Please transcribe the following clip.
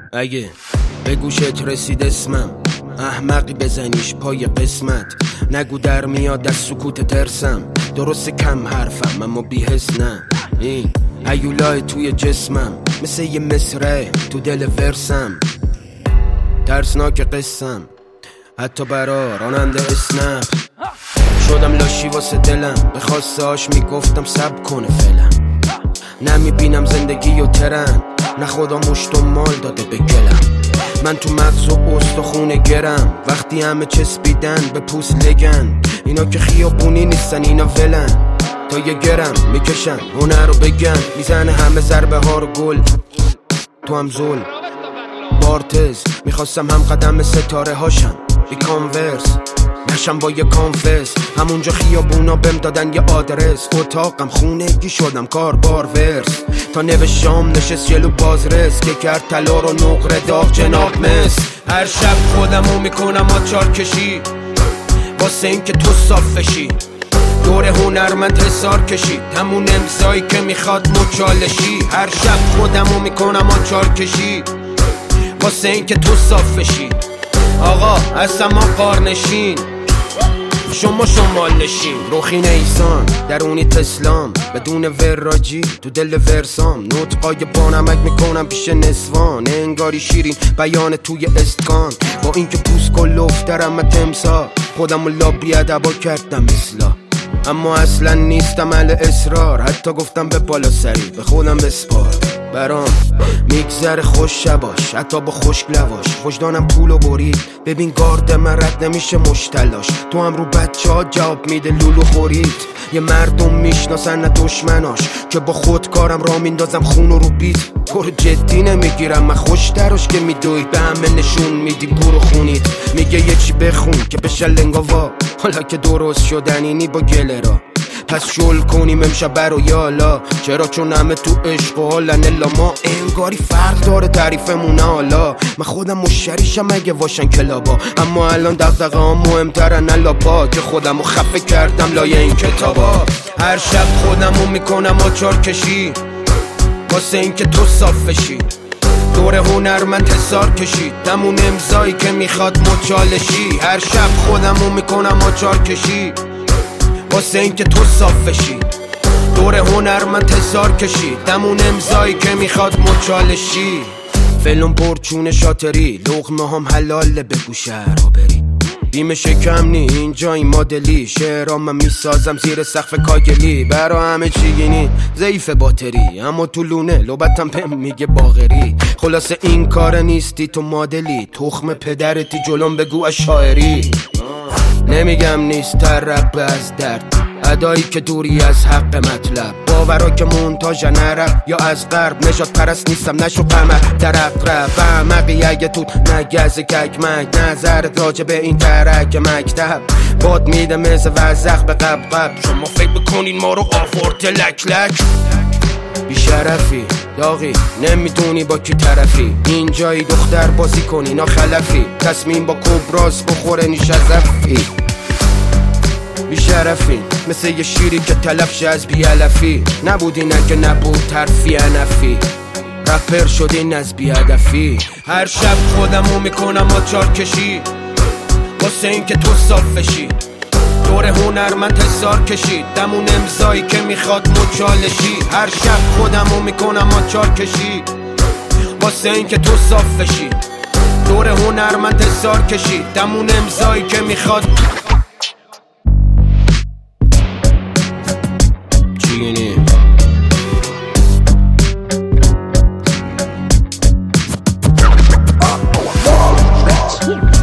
اگه به گوشت رسید اسمم، احمقی بزنیش پای قسمت. نگو در میاد از سکوت ترسم، درست کم حرفم اما بی حس نه. این هیولای توی جسمم مثل یه مصرعه تو دل ورسم. ترسناک قسم حتی برا راننده اسنپ. شدم لاشی واسه دلم، به خواسته هاش میگفتم سب کنه فعلا. نمیبینم زندگی و ترن، نه خدا مشت و مال داده به گلم. من تو مغز و استخونه گرم، وقتی همه چسبیدن به پوست لگن. اینا که خیابونی نیستن، اینا ولن. تا یه گرم میکشن هنر رو بگن، میزنه همه ضربه ها رو گل. تو هم زل بارتز، میخواستم هم قدم ستاره هاشم. بی کانورس نشم با یه کانفس، همونجا خیابونا بهم دادن یه آدرس. اتاقم خونگی شدم کار بار ورس، تا نوشام نشست جلو بازرس که کرد طلا رو نقره داغ جناب مس. هر شب خودمو میکنم آچار کشی، واسه این که تو صاف بشی. دور هنرمند حسار کشید، همون امضایی که میخواد مچالشی. هر شب خودمو میکنم آچار کشی، واسه این که تو صاف بشی. آقا اصلا ما قارنشین، شما شمال نشین. روخین ایسان درونی تسلام، بدون وراجی تو دل ورسام. نطقای بانمک میکنم پیش نسوان، انگاری شیرین بیان توی استکان. با اینکه پوست کل افترم من تمسا، خودمو لابی ادبا کردم اصلا. اما اصلا نیستم اهل اصرار، حتی گفتم به بالا سری به خودم بسپار. برام میگذره خوش شباش، حتی با خشک لواش. وجدانم پولو برید، ببین گارد من رد نمیشه مشتلاش. تو هم رو بچه ها جواب میده لولو خورید. یه مردم میشناسن نه دشمناش، که با خودکارم را میندازم خونو رو بیت. تو رو جدی نمیگیرم من، خوش دراش که میدوید به همه نشون میدیم گورو خونید. میگه یه چی بخون که بشه لنگاوا، حالا که درست شدنینی با گله را. پس شل کنیم امشب برو یالا، چرا چون همه تو عشق و حالن. الا ما انگاری فرق داره تعریفمونه. حالا من خودم مشتریشم اگه واشن کلابا، اما الان دغدغه ها مهمترن الاپا، که خودمو خفه کردم لایه این کتابا. هر شب خودمو میکنم آچار کشی، واسه این که تو صاف بشی. دور هنرمند حسار کشید، همون امضایی که میخواد مچالشی. هر شب خودمو میکنم آچار کشی، واسه این که تو صاف بشی. دور هنرمند حسار کشید، همون امضایی که میخواد مچالشی. فلون پرچون شاتری، لقمه هم حلاله بگو شهرها بری. بیم شکم نی اینجا این مدلی، شعرام من میسازم زیر سقف کاگلی. برا همه چیگینی ضعیف باتری، اما تو لونه لوبتم پم میگه باغری. خلاصه این کار نیستی تو مدلی، تخم پدرتی جلوم بگو از شاعری. نمیگم نیست ترقه از درد، ادایی که دوری از حق مطلب. باورا که منتاج نرق یا از غرب، نجات پرست نیستم نشو قمر در اقرب. فهمقی اگه تو نگز ککمک، نظرت راجع به این ترک مکتب. باد میده مثل وزخ به قب. شما فکر بکنین ما رو آورد لک لک. بیشرفی داغی نمیدونی با کی طرفی، اینجایی دختر بازی کنی ناخلفی. تصمیم با کبراس بخوره نیش از افی. بیشرفی مثل یه شیری که تلف شه از بیالفی. نبودین اگه نبود ترفی انفی، رپر شدین از بیهدفی. هر شب خودمو میکنم آچار کشی، واسه این که تو صاف بشی. دور هنرمند حسار کشید، همون امضایی که میخواد مچالشی. هر شب خودمو میکنم آچار کشی، واسه این که تو صاف بشی. دور هنرمند حسار کشید، همون امضایی که میخواد. چیگینی